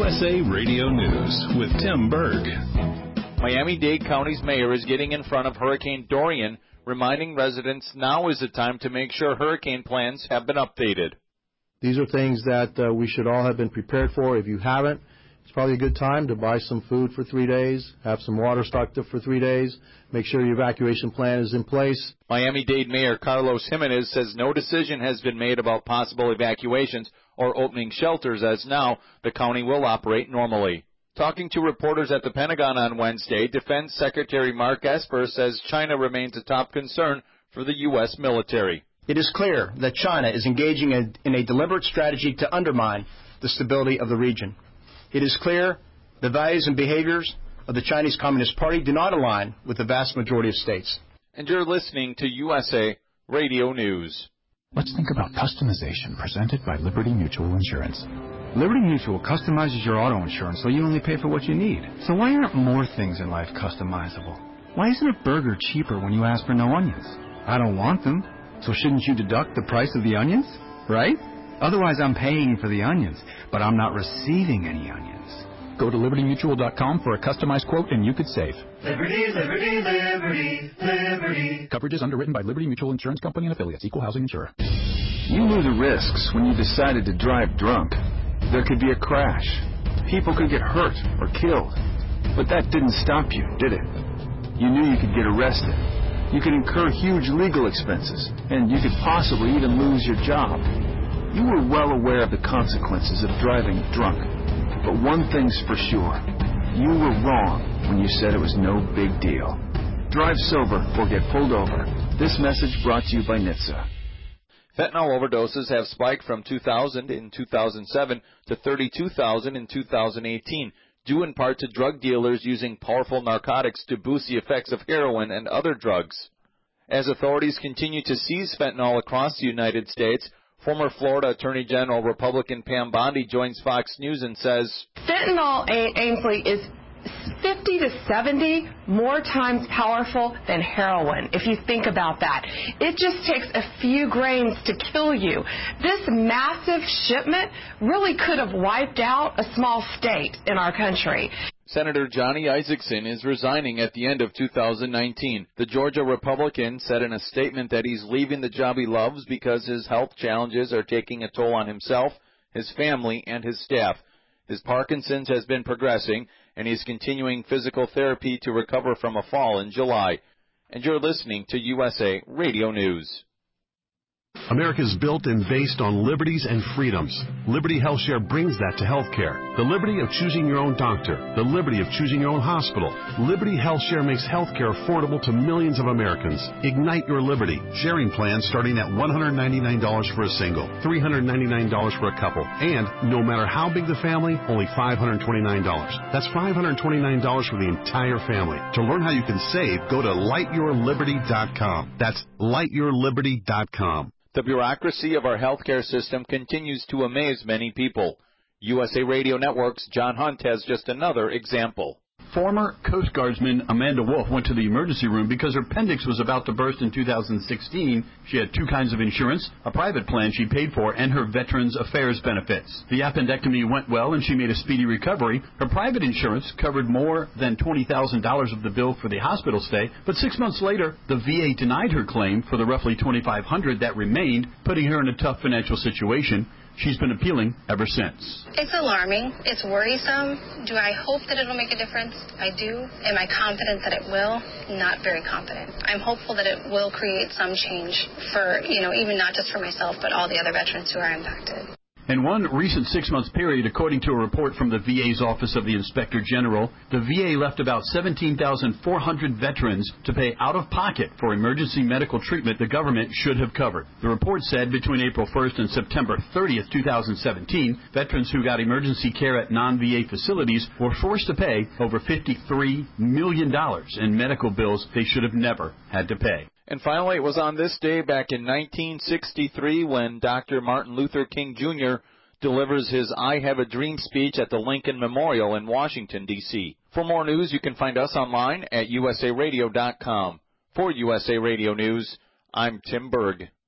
USA Radio News with Tim Berg. Miami-Dade County's mayor is getting in front of Hurricane Dorian, reminding residents now is the time to make sure hurricane plans have been updated. These are things that we should all have been prepared for. If you haven't, it's probably a good time to buy some food for 3 days, have some water stocked up for 3 days, make sure your evacuation plan is in place. Miami-Dade Mayor Carlos Jimenez says no decision has been made about possible evacuations or opening shelters, as now the county will operate normally. Talking to reporters at the Pentagon on Wednesday, Defense Secretary Mark Esper says China remains a top concern for the U.S. military. It is clear that China is engaging in a deliberate strategy to undermine the stability of the region. It is clear the values and behaviors of the Chinese Communist Party do not align with the vast majority of states. And you're listening to USA Radio News. Let's think about customization presented by Liberty Mutual Insurance. Liberty Mutual customizes your auto insurance so you only pay for what you need. So why aren't more things in life customizable? Why isn't a burger cheaper when you ask for no onions? I don't want them, so shouldn't you deduct the price of the onions, right? Otherwise I'm paying for the onions, but I'm not receiving any onions. Go to libertymutual.com for a customized quote and you could save. Liberty, liberty, liberty, liberty. Coverage is underwritten by Liberty Mutual Insurance Company and affiliates. Equal housing insurer. You knew the risks when you decided to drive drunk. There could be a crash. People could get hurt or killed. But that didn't stop you, did it? You knew you could get arrested. You could incur huge legal expenses, and you could possibly even lose your job. You were well aware of the consequences of driving drunk. But one thing's for sure. You were wrong when you said it was no big deal. Drive sober or get pulled over. This message brought to you by NHTSA. Fentanyl overdoses have spiked from 2,000 in 2007 to 32,000 in 2018, due in part to drug dealers using powerful narcotics to boost the effects of heroin and other drugs. As authorities continue to seize fentanyl across the United States, former Florida Attorney General Republican Pam Bondi joins Fox News and says, Fentanyl, Ainsley, is 50 to 70 more times powerful than heroin, if you think about that. It just takes a few grains to kill you. This massive shipment really could have wiped out a small state in our country. Senator Johnny Isakson is resigning at the end of 2019. The Georgia Republican said in a statement that he's leaving the job he loves because his health challenges are taking a toll on himself, his family, and his staff. His Parkinson's has been progressing, and he's continuing physical therapy to recover from a fall in July. And you're listening to USA Radio News. America is built and based on liberties and freedoms. Liberty HealthShare brings that to healthcare. The liberty of choosing your own doctor. The liberty of choosing your own hospital. Liberty HealthShare makes healthcare affordable to millions of Americans. Ignite your liberty. Sharing plans starting at $199 for a single, $399 for a couple, and no matter how big the family, only $529. That's $529 for the entire family. To learn how you can save, go to lightyourliberty.com. That's lightyourliberty.com. The bureaucracy of our healthcare system continues to amaze many people. USA Radio Network's John Hunt has just another example. Former Coast Guardsman Amanda Wolf went to the emergency room because her appendix was about to burst in 2016. She had two kinds of insurance, a private plan she paid for, and her Veterans Affairs benefits. The appendectomy went well, and she made a speedy recovery. Her private insurance covered more than $20,000 of the bill for the hospital stay, but 6 months later, the VA denied her claim for the roughly $2,500 that remained, putting her in a tough financial situation. She's been appealing ever since. It's alarming. It's worrisome. Do I hope that it'll make a difference? I do. Am I confident that it will? Not very confident. I'm hopeful that it will create some change for, even not just for myself, but all the other veterans who are impacted. In one recent 6-month period, according to a report from the VA's Office of the Inspector General, the VA left about 17,400 veterans to pay out of pocket for emergency medical treatment the government should have covered. The report said between April 1st and September 30th, 2017, veterans who got emergency care at non-VA facilities were forced to pay over $53 million in medical bills they should have never had to pay. And finally, it was on this day back in 1963 when Dr. Martin Luther King Jr. delivers his I Have a Dream speech at the Lincoln Memorial in Washington, D.C. For more news, you can find us online at usaradio.com. For USA Radio News, I'm Tim Berg.